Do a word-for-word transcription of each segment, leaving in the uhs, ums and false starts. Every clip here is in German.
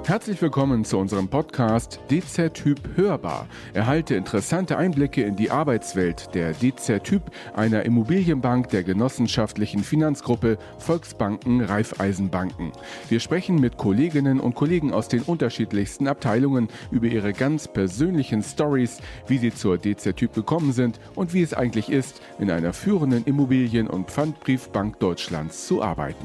Herzlich willkommen zu unserem Podcast D Z Typ Hörbar. Erhalte interessante Einblicke in die Arbeitswelt der D Z Typ, einer Immobilienbank der genossenschaftlichen Finanzgruppe Volksbanken Raiffeisenbanken. Wir sprechen mit Kolleginnen und Kollegen aus den unterschiedlichsten Abteilungen über ihre ganz persönlichen Stories, wie sie zur D Z Typ gekommen sind und wie es eigentlich ist, in einer führenden Immobilien- und Pfandbriefbank Deutschlands zu arbeiten.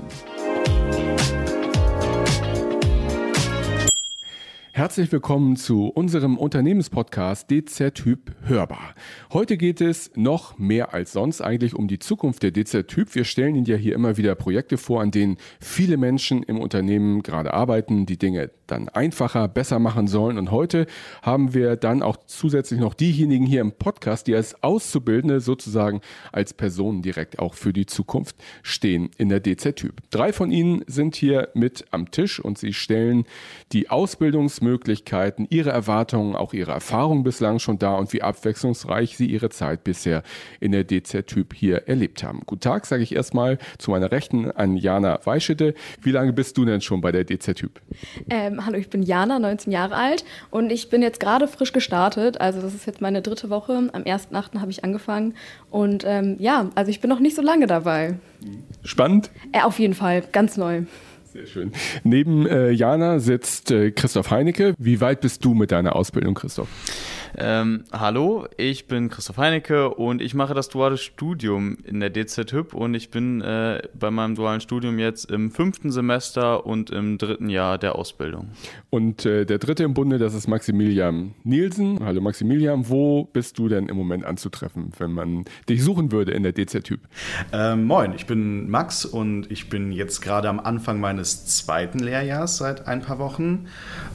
Herzlich willkommen zu unserem Unternehmenspodcast D Z Typ Hörbar. Heute geht es noch mehr als sonst eigentlich um die Zukunft der D Z Typ. Wir stellen Ihnen ja hier immer wieder Projekte vor, an denen viele Menschen im Unternehmen gerade arbeiten, die Dinge dann einfacher, besser machen sollen. Und heute haben wir dann auch zusätzlich noch diejenigen hier im Podcast, die als Auszubildende sozusagen als Personen direkt auch für die Zukunft stehen in der D Z Typ. Drei von Ihnen sind hier mit am Tisch und sie stellen die Ausbildungsmöglichkeiten, ihre Erwartungen, auch ihre Erfahrungen bislang schon dar und wie abwechslungsreich sie ihre Zeit bisher in der D Z Typ hier erlebt haben. Guten Tag, sage ich erstmal zu meiner Rechten an Jana Weischede. Wie lange bist du denn schon bei der D Z Typ? Ähm, hallo, ich bin Jana, neunzehn Jahre alt und ich bin jetzt gerade frisch gestartet. Also das ist jetzt meine dritte Woche. Am ersten achten habe ich angefangen und ähm, ja, also ich bin noch nicht so lange dabei. Spannend? Äh, auf jeden Fall, ganz neu. Sehr schön. Neben äh, Jana sitzt äh, Christoph Heinecke. Wie weit bist du mit deiner Ausbildung, Christoph? Ähm, hallo, ich bin Christoph Heinecke und ich mache das duale Studium in der D Z Hyp und ich bin äh, bei meinem dualen Studium jetzt im fünften Semester und im dritten Jahr der Ausbildung. Und äh, der dritte im Bunde, das ist Maximilian Nielsen. Hallo Maximilian, wo bist du denn im Moment anzutreffen, wenn man dich suchen würde in der D Z Typ? Ähm, moin, ich bin Max und ich bin jetzt gerade am Anfang meines zweiten Lehrjahrs seit ein paar Wochen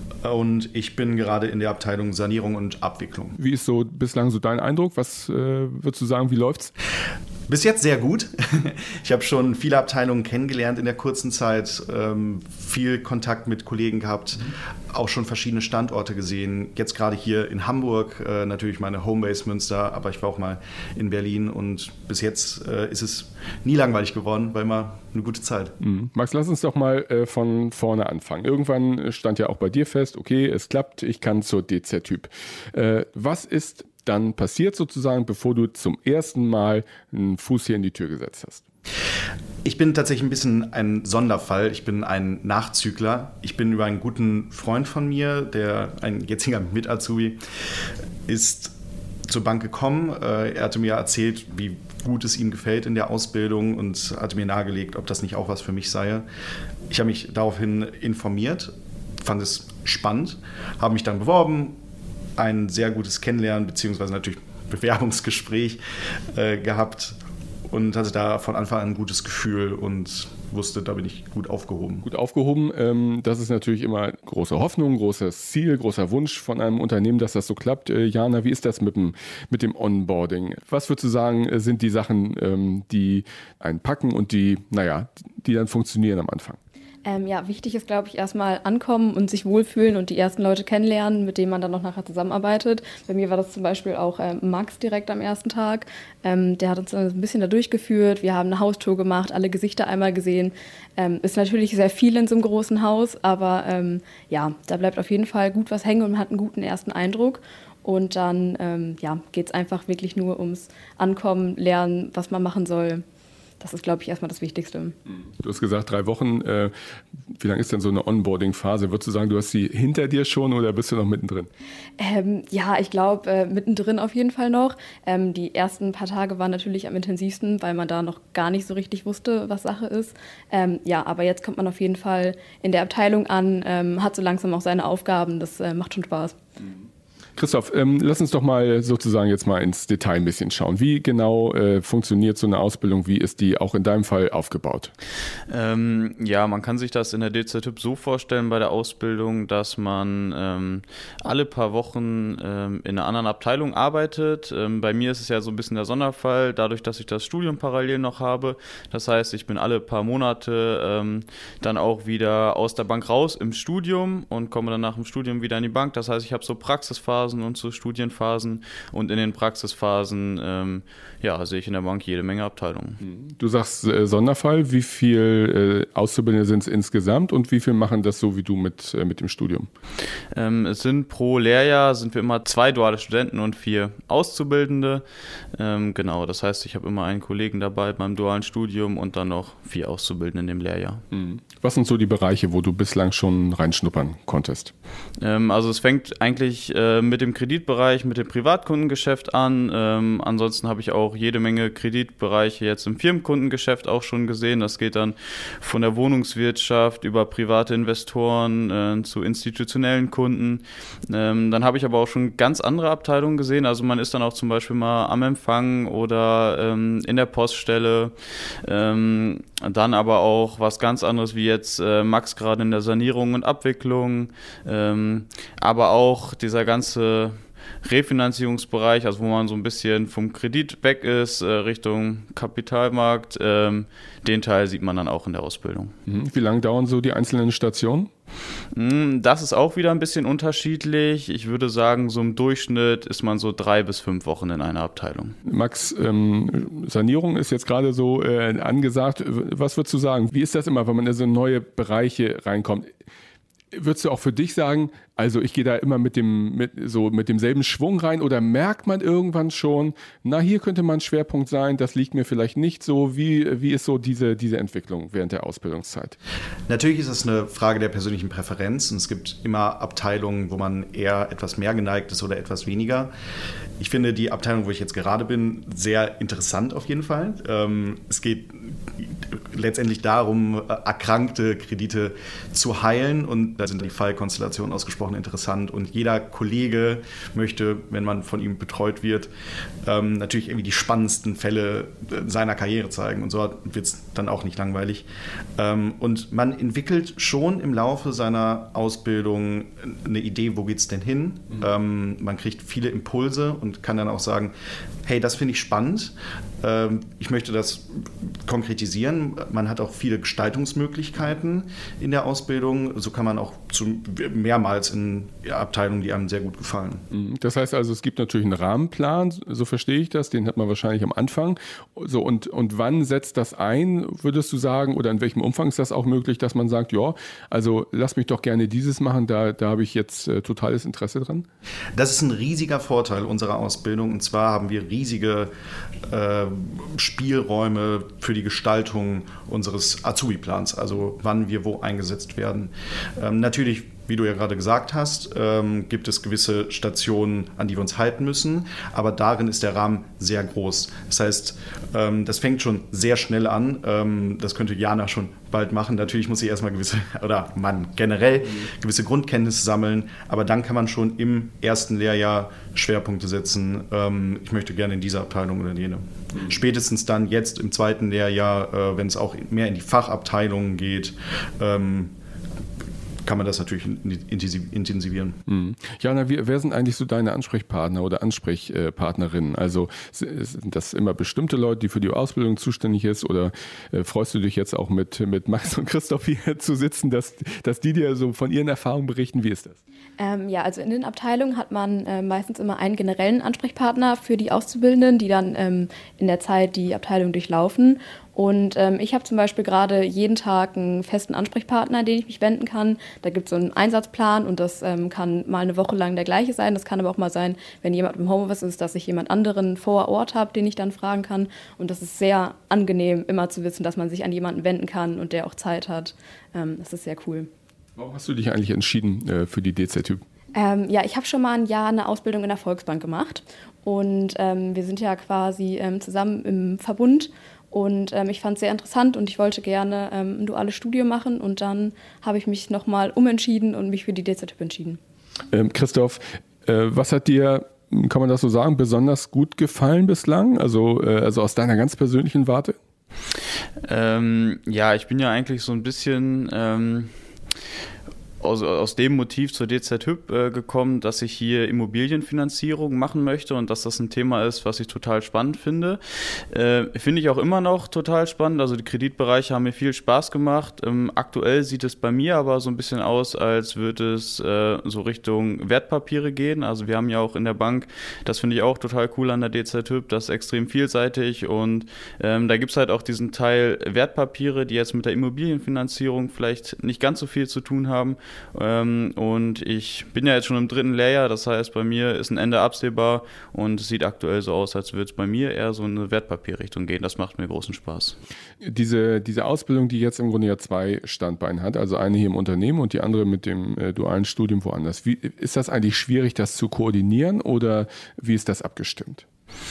und ich bin gerade in der Abteilung Sanierung und Abwicklung. Wie ist so bislang so dein Eindruck? Was äh, würdest du sagen, wie läuft's? Bis jetzt sehr gut. Ich habe schon viele Abteilungen kennengelernt in der kurzen Zeit, ähm, viel Kontakt mit Kollegen gehabt, auch schon verschiedene Standorte gesehen. Jetzt gerade hier in Hamburg, äh, natürlich meine Homebase Münster, aber ich war auch mal in Berlin und bis jetzt äh, ist es nie langweilig geworden, war immer eine gute Zeit. Mhm. Max, lass uns doch mal äh, von vorne anfangen. Irgendwann stand ja auch bei dir fest, okay, es klappt, ich kann zur D Z Typ. Äh, was ist dann passiert sozusagen, bevor du zum ersten Mal einen Fuß hier in die Tür gesetzt hast? Ich bin tatsächlich ein bisschen ein Sonderfall. Ich bin ein Nachzügler. Ich bin über einen guten Freund von mir, der ein jetziger Mit-Azubi ist, zur Bank gekommen. Er hatte mir erzählt, wie gut es ihm gefällt in der Ausbildung und hatte mir nahegelegt, ob das nicht auch was für mich sei. Ich habe mich daraufhin informiert, fand es spannend, habe mich dann beworben, ein sehr gutes Kennenlernen beziehungsweise natürlich Bewerbungsgespräch äh, gehabt und hatte da von Anfang an ein gutes Gefühl und wusste, da bin ich gut aufgehoben. Gut aufgehoben, ähm, das ist natürlich immer große Hoffnung, großes Ziel, großer Wunsch von einem Unternehmen, dass das so klappt. Äh, Jana, wie ist das mit dem, mit dem Onboarding? Was würdest du sagen, sind die Sachen, ähm, die einen packen und die, naja, die dann funktionieren am Anfang? Ähm, ja, wichtig ist, glaube ich, erstmal ankommen und sich wohlfühlen und die ersten Leute kennenlernen, mit denen man dann noch nachher zusammenarbeitet. Bei mir war das zum Beispiel auch ähm, Max direkt am ersten Tag. Ähm, der hat uns dann ein bisschen da durchgeführt. Wir haben eine Haustour gemacht, alle Gesichter einmal gesehen. Ähm, ist natürlich sehr viel in so einem großen Haus, aber ähm, ja, da bleibt auf jeden Fall gut was hängen und man hat einen guten ersten Eindruck. Und dann ähm, ja, geht es einfach wirklich nur ums Ankommen, Lernen, was man machen soll. Das ist, glaube ich, erstmal das Wichtigste. Du hast gesagt, drei Wochen. Äh, wie lange ist denn so eine Onboarding-Phase? Würdest du sagen, du hast sie hinter dir schon oder bist du noch mittendrin? Ähm, ja, ich glaube, äh, mittendrin auf jeden Fall noch. Ähm, die ersten paar Tage waren natürlich am intensivsten, weil man da noch gar nicht so richtig wusste, was Sache ist. Ähm, ja, aber jetzt kommt man auf jeden Fall in der Abteilung an, ähm, hat so langsam auch seine Aufgaben. Das äh, macht schon Spaß. Mhm. Christoph, ähm, lass uns doch mal sozusagen jetzt mal ins Detail ein bisschen schauen. Wie genau äh, funktioniert so eine Ausbildung? Wie ist die auch in deinem Fall aufgebaut? Ähm, ja, man kann sich das in der D Z Typ so vorstellen bei der Ausbildung, dass man ähm, alle paar Wochen ähm, in einer anderen Abteilung arbeitet. Ähm, bei mir ist es ja so ein bisschen der Sonderfall, dadurch, dass ich das Studium parallel noch habe. Das heißt, ich bin alle paar Monate ähm, dann auch wieder aus der Bank raus im Studium und komme dann nach dem Studium wieder in die Bank. Das heißt, ich habe so Praxisphasen Theoriephasen und zu Studienphasen. Und in den Praxisphasen ähm, ja, sehe ich in der Bank jede Menge Abteilungen. Du sagst äh, Sonderfall. Wie viel äh, Auszubildende sind es insgesamt und wie viel machen das so wie du mit, äh, mit dem Studium? Ähm, es sind pro Lehrjahr sind wir immer zwei duale Studenten und vier Auszubildende. Ähm, genau, das heißt, ich habe immer einen Kollegen dabei beim dualen Studium und dann noch vier Auszubildende in dem Lehrjahr. Mhm. Was sind so die Bereiche, wo du bislang schon reinschnuppern konntest? Ähm, also es fängt eigentlich äh, mit dem Kreditbereich, mit dem Privatkundengeschäft an. Ähm, ansonsten habe ich auch jede Menge Kreditbereiche jetzt im Firmenkundengeschäft auch schon gesehen. Das geht dann von der Wohnungswirtschaft über private Investoren äh, zu institutionellen Kunden. Ähm, dann habe ich aber auch schon ganz andere Abteilungen gesehen. Also man ist dann auch zum Beispiel mal am Empfang oder ähm, in der Poststelle. Ähm, dann aber auch was ganz anderes wie jetzt äh, Max gerade in der Sanierung und Abwicklung. Ähm, aber auch dieser ganze Refinanzierungsbereich, also wo man so ein bisschen vom Kredit weg ist, äh, Richtung Kapitalmarkt, ähm, den Teil sieht man dann auch in der Ausbildung. Wie lange dauern so die einzelnen Stationen? Das ist auch wieder ein bisschen unterschiedlich. Ich würde sagen, so im Durchschnitt ist man so drei bis fünf Wochen in einer Abteilung. Max, ähm, Sanierung ist jetzt gerade so äh, angesagt. Was würdest du sagen? Wie ist das immer, wenn man in so neue Bereiche reinkommt? Würdest du auch für dich sagen, also ich gehe da immer mit dem mit so mit demselben Schwung rein oder merkt man irgendwann schon, na hier könnte mal ein Schwerpunkt sein, das liegt mir vielleicht nicht so. Wie, wie ist so diese, diese Entwicklung während der Ausbildungszeit? Natürlich ist es eine Frage der persönlichen Präferenz und es gibt immer Abteilungen, wo man eher etwas mehr geneigt ist oder etwas weniger. Ich finde die Abteilung, wo ich jetzt gerade bin, sehr interessant auf jeden Fall. Ähm, es geht letztendlich darum, erkrankte Kredite zu heilen und da sind die Fallkonstellationen ausgesprochen interessant und jeder Kollege möchte, wenn man von ihm betreut wird, ähm, natürlich irgendwie die spannendsten Fälle seiner Karriere zeigen und so wird es dann auch nicht langweilig. Ähm, und man entwickelt schon im Laufe seiner Ausbildung eine Idee, wo geht es denn hin? Mhm. Ähm, man kriegt viele Impulse und kann dann auch sagen, hey, das finde ich spannend, ähm, ich möchte das konkretisieren. Man hat auch viele Gestaltungsmöglichkeiten in der Ausbildung, so kann man auch zu, mehrmals in Abteilungen, die einem sehr gut gefallen. Das heißt also, es gibt natürlich einen Rahmenplan, so verstehe ich das, den hat man wahrscheinlich am Anfang. So, und, und wann setzt das ein, würdest du sagen, oder in welchem Umfang ist das auch möglich, dass man sagt, ja, also lass mich doch gerne dieses machen, da, da habe ich jetzt äh, totales Interesse dran? Das ist ein riesiger Vorteil unserer Ausbildung und zwar haben wir riesige äh, Spielräume für die Gestaltung unseres Azubi-Plans, also wann wir wo eingesetzt werden. Ähm, natürlich, wie du ja gerade gesagt hast, ähm, gibt es gewisse Stationen, an die wir uns halten müssen, aber darin ist der Rahmen sehr groß. Das heißt, ähm, das fängt schon sehr schnell an. Ähm, das könnte Jana schon bald machen. Natürlich muss sie erstmal gewisse, oder man generell gewisse Grundkenntnisse sammeln, aber dann kann man schon im ersten Lehrjahr Schwerpunkte setzen. Ähm, ich möchte gerne in dieser Abteilung oder in jene. Mhm. Spätestens dann jetzt im zweiten Lehrjahr, äh, wenn es auch mehr in die Fachabteilungen geht, ähm, kann man das natürlich intensivieren. Mhm. Jana, wer sind eigentlich so deine Ansprechpartner oder Ansprechpartnerinnen? Also sind das immer bestimmte Leute, die für die Ausbildung zuständig ist oder äh, freust du dich jetzt auch mit, mit Max und Christoph hier zu sitzen, dass, dass die dir so von ihren Erfahrungen berichten? Wie ist das? Ähm, ja, also in den Abteilungen hat man äh, meistens immer einen generellen Ansprechpartner für die Auszubildenden, die dann ähm, in der Zeit die Abteilung durchlaufen. Und ähm, ich habe zum Beispiel gerade jeden Tag einen festen Ansprechpartner, an den ich mich wenden kann. Da gibt es so einen Einsatzplan und das ähm, kann mal eine Woche lang der gleiche sein. Das kann aber auch mal sein, wenn jemand im Homeoffice ist, dass ich jemand anderen vor Ort habe, den ich dann fragen kann. Und das ist sehr angenehm, immer zu wissen, dass man sich an jemanden wenden kann und der auch Zeit hat. Ähm, das ist sehr cool. Warum hast du dich eigentlich entschieden äh, für die D Z-Typ? Ähm, ja, ich habe schon mal ein Jahr eine Ausbildung in der Volksbank gemacht. Und ähm, wir sind ja quasi ähm, zusammen im Verbund. Und ähm, ich fand es sehr interessant und ich wollte gerne ähm, ein duales Studium machen und dann habe ich mich nochmal umentschieden und mich für die D Z-Typ entschieden. Ähm, Christoph, äh, was hat dir, kann man das so sagen, besonders gut gefallen bislang? Also, äh, also aus deiner ganz persönlichen Warte? Ähm, ja, ich bin ja eigentlich so ein bisschen... Ähm aus, aus dem Motiv zur D Z Hüb äh, gekommen, dass ich hier Immobilienfinanzierung machen möchte und dass das ein Thema ist, was ich total spannend finde. Äh, finde ich auch immer noch total spannend. Also die Kreditbereiche haben mir viel Spaß gemacht. Ähm, aktuell sieht es bei mir aber so ein bisschen aus, als würde es äh, so Richtung Wertpapiere gehen. Also wir haben ja auch in der Bank, das finde ich auch total cool an der D Z Hüb, das ist extrem vielseitig und ähm, da gibt es halt auch diesen Teil Wertpapiere, die jetzt mit der Immobilienfinanzierung vielleicht nicht ganz so viel zu tun haben. Ähm, und ich bin ja jetzt schon im dritten Lehrjahr, das heißt, bei mir ist ein Ende absehbar und es sieht aktuell so aus, als würde es bei mir eher so in eine Wertpapierrichtung gehen. Das macht mir großen Spaß. Diese, diese Ausbildung, die jetzt im Grunde ja zwei Standbeine hat, also eine hier im Unternehmen und die andere mit dem äh, dualen Studium woanders. Wie, ist das eigentlich schwierig, das zu koordinieren oder wie ist das abgestimmt?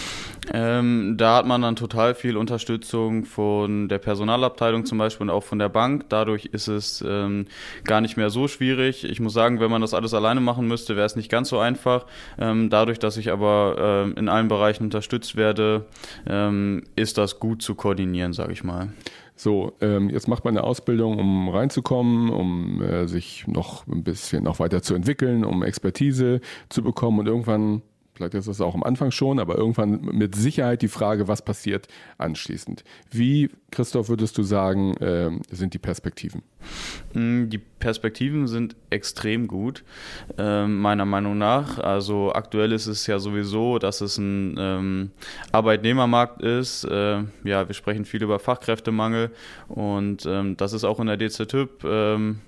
Ähm, da hat man dann total viel Unterstützung von der Personalabteilung zum Beispiel und auch von der Bank. Dadurch ist es ähm, gar nicht mehr so schwierig. Ich muss sagen, wenn man das alles alleine machen müsste, wäre es nicht ganz so einfach. Ähm, dadurch, dass ich aber ähm, in allen Bereichen unterstützt werde, ähm, ist das gut zu koordinieren, sage ich mal. So, ähm, jetzt macht man eine Ausbildung, um reinzukommen, um äh, sich noch ein bisschen noch weiter zu entwickeln, um Expertise zu bekommen und irgendwann, vielleicht ist das auch am Anfang schon, aber irgendwann mit Sicherheit die Frage, was passiert anschließend. Wie, Christoph, würdest du sagen, äh, sind die Perspektiven? Die Perspektiven sind extrem gut, äh, meiner Meinung nach. Also aktuell ist es ja sowieso, dass es ein ähm, Arbeitnehmermarkt ist. Äh, ja, wir sprechen viel über Fachkräftemangel und ähm, das ist auch in der D Z Hüb ähm,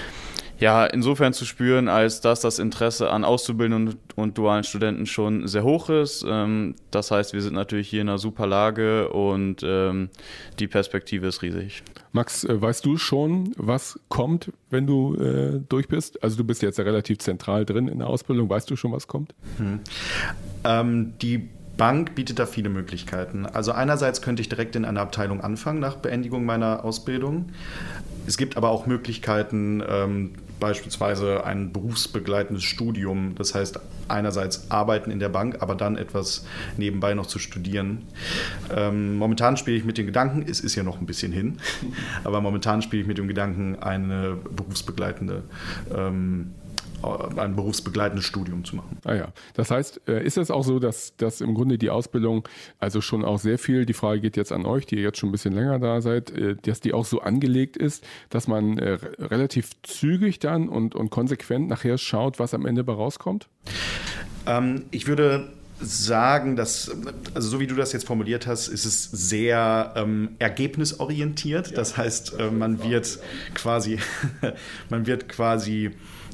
ja, insofern zu spüren, als dass das Interesse an Auszubildenden und, und dualen Studenten schon sehr hoch ist. Ähm, das heißt, wir sind natürlich hier in einer super Lage und ähm, die Perspektive ist riesig. Max, äh, weißt du schon, was kommt, wenn du äh, durch bist? Also du bist jetzt ja relativ zentral drin in der Ausbildung. Weißt du schon, was kommt? Hm. Ähm, die Bank bietet da viele Möglichkeiten. Also einerseits könnte ich direkt in einer Abteilung anfangen nach Beendigung meiner Ausbildung. Es gibt aber auch Möglichkeiten, ähm, beispielsweise ein berufsbegleitendes Studium. Das heißt, einerseits arbeiten in der Bank, aber dann etwas nebenbei noch zu studieren. Ähm, momentan spiele ich mit dem Gedanken, es ist ja noch ein bisschen hin, aber momentan spiele ich mit dem Gedanken, eine berufsbegleitende ähm, ein berufsbegleitendes Studium zu machen. Ah ja, das heißt, ist es auch so, dass, dass im Grunde die Ausbildung, also schon auch sehr viel, die Frage geht jetzt an euch, die ihr jetzt schon ein bisschen länger da seid, dass die auch so angelegt ist, dass man relativ zügig dann und, und konsequent nachher schaut, was am Ende bei rauskommt? Ähm, ich würde sagen, dass, also so wie du das jetzt formuliert hast, ist es sehr ähm, ergebnisorientiert. Das heißt, äh, man wird quasi, man wird quasi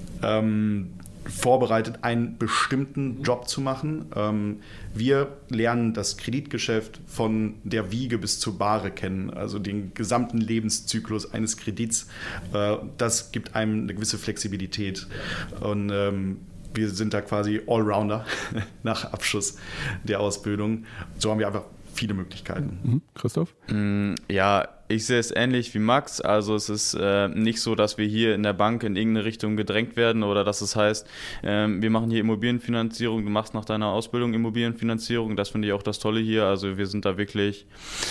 ähm, vorbereitet, einen bestimmten Job zu machen. Ähm, wir lernen das Kreditgeschäft von der Wiege bis zur Bahre kennen, also den gesamten Lebenszyklus eines Kredits. Äh, das gibt einem eine gewisse Flexibilität und ähm, wir sind da quasi Allrounder nach Abschluss der Ausbildung. So haben wir einfach viele Möglichkeiten. Mhm. Christoph? Ja, ich sehe es ähnlich wie Max. Also es ist äh, nicht so, dass wir hier in der Bank in irgendeine Richtung gedrängt werden oder dass es heißt, äh, wir machen hier Immobilienfinanzierung, du machst nach deiner Ausbildung Immobilienfinanzierung. Das finde ich auch das Tolle hier. Also wir sind da wirklich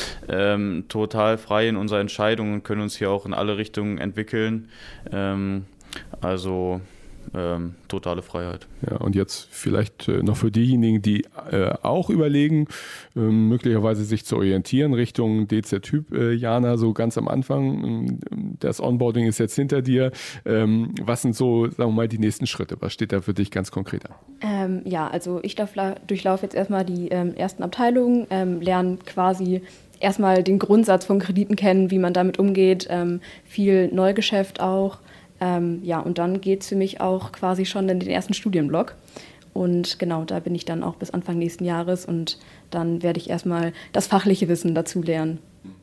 ähm, total frei in unserer Entscheidung und können uns hier auch in alle Richtungen entwickeln. Ähm, also Ähm, totale Freiheit. Ja, und jetzt vielleicht äh, noch für diejenigen, die äh, auch überlegen, äh, möglicherweise sich zu orientieren Richtung D Z Hüb, äh, Jana, so ganz am Anfang. Das Onboarding ist jetzt hinter dir. Ähm, was sind so, sagen wir mal, die nächsten Schritte? Was steht da für dich ganz konkret an? Ähm, ja, also ich durchlaufe jetzt erstmal die ähm, ersten Abteilungen, ähm, lerne quasi erstmal den Grundsatz von Krediten kennen, wie man damit umgeht, ähm, viel Neugeschäft auch. Ähm, ja, und dann geht es für mich auch quasi schon in den ersten Studienblock. Und genau, da bin ich dann auch bis Anfang nächsten Jahres und dann werde ich erstmal das fachliche Wissen dazu lernen.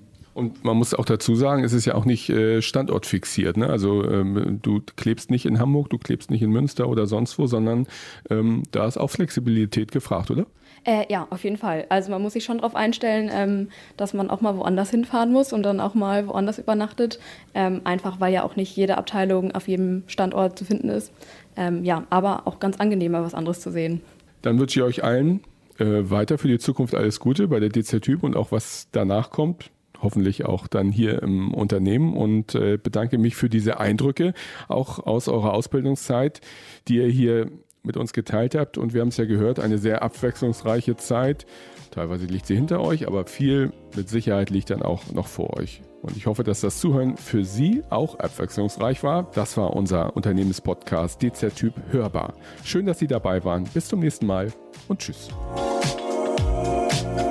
Und man muss auch dazu sagen, es ist ja auch nicht äh, standortfixiert. Ne? Also ähm, du klebst nicht in Hamburg, du klebst nicht in Münster oder sonst wo, sondern ähm, da ist auch Flexibilität gefragt, oder? Äh, ja, auf jeden Fall. Also man muss sich schon darauf einstellen, ähm, dass man auch mal woanders hinfahren muss und dann auch mal woanders übernachtet. Ähm, einfach weil ja auch nicht jede Abteilung auf jedem Standort zu finden ist. Ähm, ja, aber auch ganz angenehm, mal was anderes zu sehen. Dann wünsche ich euch allen äh, weiter für die Zukunft alles Gute bei der D Z Hüb und auch was danach kommt. hoffentlich auch dann hier im Unternehmen und äh, bedanke mich für diese Eindrücke, auch aus eurer Ausbildungszeit, die ihr hier mit uns geteilt habt. Und wir haben es ja gehört, eine sehr abwechslungsreiche Zeit. Teilweise liegt sie hinter euch, aber viel mit Sicherheit liegt dann auch noch vor euch. Und ich hoffe, dass das Zuhören für Sie auch abwechslungsreich war. Das war unser Unternehmenspodcast D Z-Typ Hörbar. Schön, dass Sie dabei waren. Bis zum nächsten Mal und tschüss.